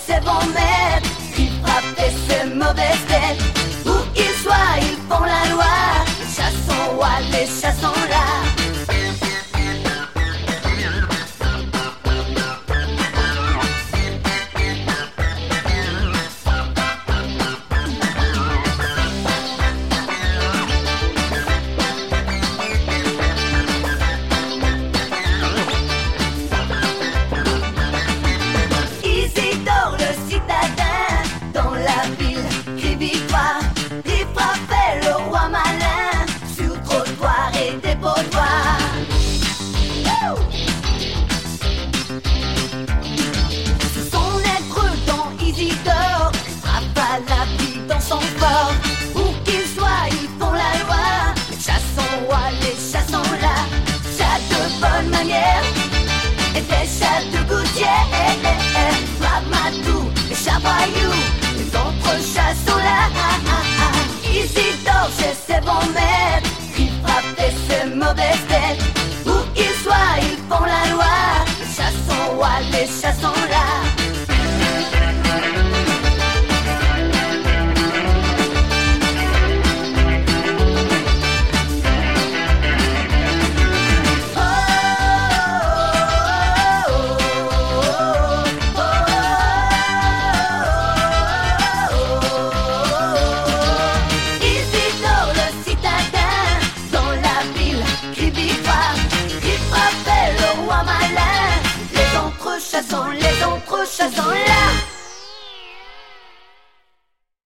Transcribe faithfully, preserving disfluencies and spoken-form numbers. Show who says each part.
Speaker 1: ses bons maîtres, qui frappaient ses mauvaises bêtes. Où qu'ils soient, ils font la loi. Les chats sont rois, les chats sont là. Et des chats de gouttière, Ramadou, les chats voyous, les autres chats sont là. Isidore chez ses bons maîtres, qui frappent ses mauvaises bêtes. Où qu'ils soient, ils font la loi. Les chats sont rois, les chats sont là. Les autres chats sont